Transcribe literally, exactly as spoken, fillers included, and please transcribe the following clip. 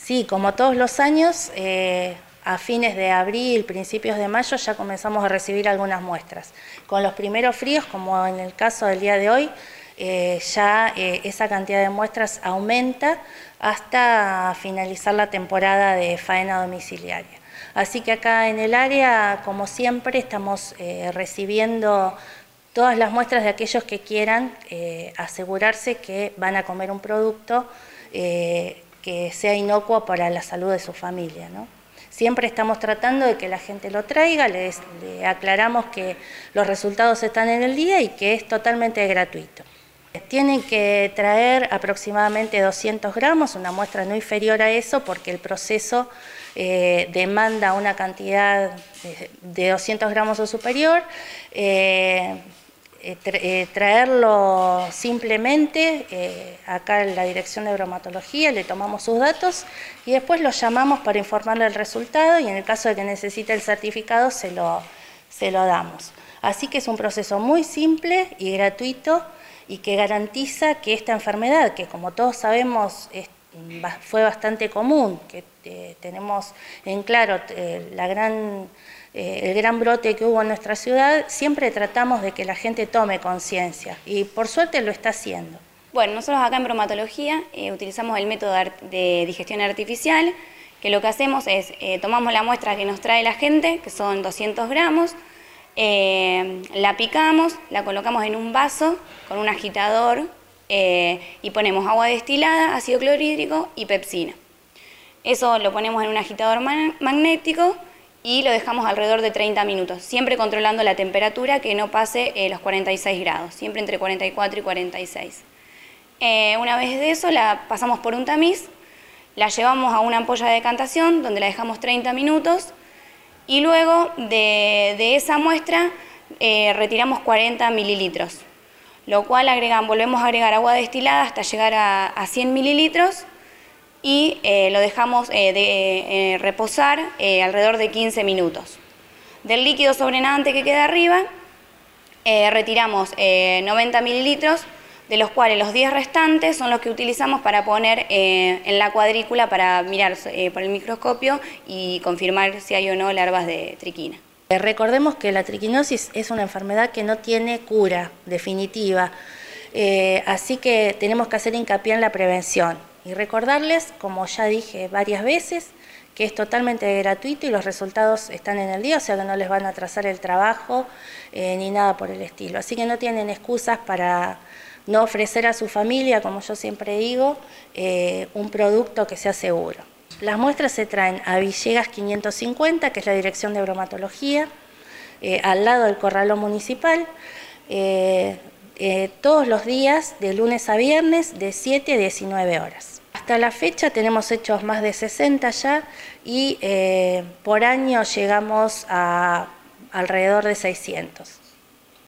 Sí, como todos los años, eh, a fines de abril, principios de mayo, ya comenzamos a recibir algunas muestras. Con los primeros fríos, como en el caso del día de hoy, eh, ya eh, esa cantidad de muestras aumenta hasta finalizar la temporada de faena domiciliaria. Así que acá en el área, como siempre, estamos eh, recibiendo todas las muestras de aquellos que quieran eh, asegurarse que van a comer un producto eh, que sea inocuo para la salud de su familia, ¿no? Siempre estamos tratando de que la gente lo traiga, les, le aclaramos que los resultados están en el día y que es totalmente gratuito. Tienen que traer aproximadamente doscientos gramos, una muestra no inferior a eso, porque el proceso eh, demanda una cantidad de, de doscientos gramos o superior. Eh, eh, traerlo simplemente, eh, acá en la dirección de bromatología, le tomamos sus datos y después lo llamamos para informarle el resultado y en el caso de que necesite el certificado se lo, se lo damos. Así que es un proceso muy simple y gratuito y que garantiza que esta enfermedad, que como todos sabemos es, fue bastante común, que eh, tenemos en claro eh, la gran, eh, el gran brote que hubo en nuestra ciudad, siempre tratamos de que la gente tome conciencia y por suerte lo está haciendo. Bueno, nosotros acá en bromatología eh, utilizamos el método de digestión artificial, que lo que hacemos es, eh, tomamos la muestra que nos trae la gente, que son doscientos gramos, Eh, la picamos, la colocamos en un vaso con un agitador eh, y ponemos agua destilada, ácido clorhídrico y pepsina. Eso lo ponemos en un agitador magnético y lo dejamos alrededor de treinta minutos, siempre controlando la temperatura que no pase eh, los cuarenta y seis grados, siempre entre cuarenta y cuatro y cuarenta y seis. Eh, una vez de eso la pasamos por un tamiz, la llevamos a una ampolla de decantación donde la dejamos treinta minutos. Y luego de, de esa muestra eh, retiramos cuarenta mililitros, lo cual agregan, volvemos a agregar agua destilada hasta llegar a, a cien mililitros y eh, lo dejamos eh, de, eh, reposar eh, alrededor de quince minutos. Del líquido sobrenadante que queda arriba eh, retiramos eh, noventa mililitros, de los cuales los diez restantes son los que utilizamos para poner eh, en la cuadrícula para mirar eh, por el microscopio y confirmar si hay o no larvas de triquina. Recordemos que la triquinosis es una enfermedad que no tiene cura definitiva, eh, así que tenemos que hacer hincapié en la prevención y recordarles, como ya dije varias veces, que es totalmente gratuito y los resultados están en el día, o sea que no les van a atrasar el trabajo eh, ni nada por el estilo. Así que no tienen excusas para no ofrecer a su familia, como yo siempre digo, eh, un producto que sea seguro. Las muestras se traen a Villegas quinientos cincuenta, que es la dirección de bromatología, eh, al lado del corralón municipal, eh, eh, todos los días, de lunes a viernes, de siete a diecinueve horas. Hasta la fecha tenemos hechos más de sesenta ya y eh, por año llegamos a alrededor de seiscientos.